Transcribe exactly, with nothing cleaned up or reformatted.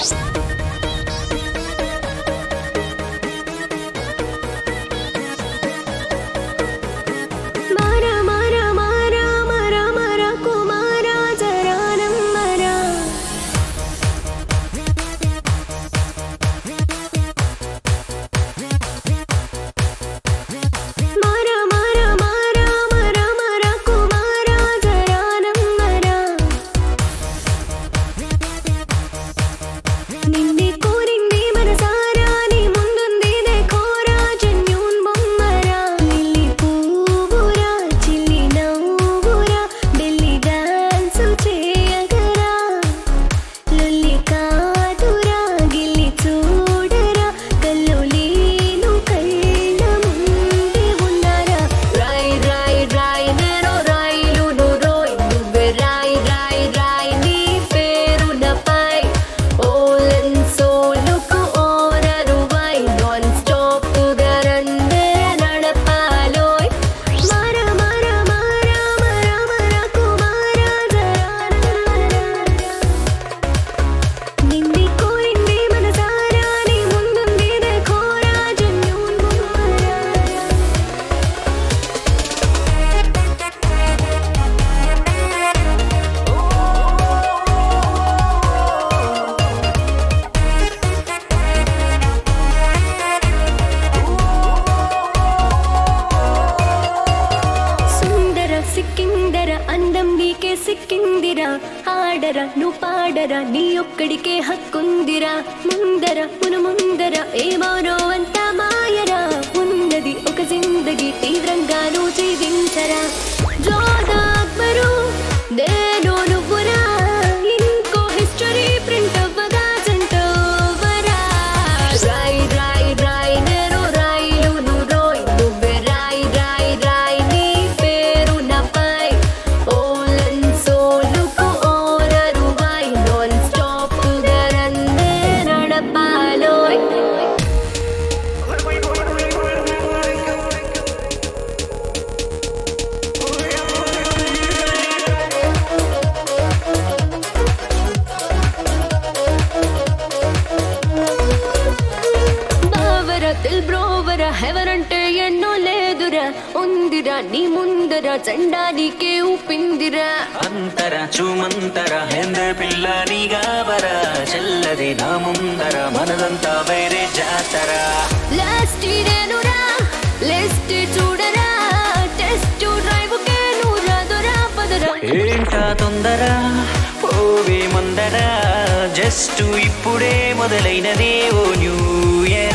అందం నీకే సిక్కిందిరా ఆడరా నువ్వు పాడరా నీ ఒక్కడికే హక్కుందిరా ముందర మును ముందర ఏమోనో అంత మాయరా ఉన్నది ఒక జిందగీ తీవ్రంగా నువ్వు జీవించరా జోదా అక్బరు నేను నువ్వురా ఇంకో హిస్టరీ ప్రింట్ అవ్వగా జంటవరా రాయ్ రాయ్ రాయ్ నేను రాయిలు నువ్వు రోయ్ నువ్వే రాయ్ రాయ్ రాయ్ నీ పేరు నాపై ఓలన్ సోలుకు ఓరరువై నాన్ స్టాప్ గా నన్నే నడపాలోయ్ బ్రోవరా హెవరంటే ఎన్నో లేదురా ఉందిరా నీ ముందర జెండా నీకే ఊపిందిరా అంతర చూమంతర హెందే పిల్ల నీగాబరా చెల్లది నా ముందర మనదంతా వేరే జాతర లాస్ట్ నేనురా లెస్ట్ చూడరా టెస్ట్ డ్రైవ్ కే నువ్వు రాదురా పదరా ఏంటా తొందర పోవే ముందర జస్ట్ ఇప్పుడే మొదలైనదే ఓ న్యూ ఇయర్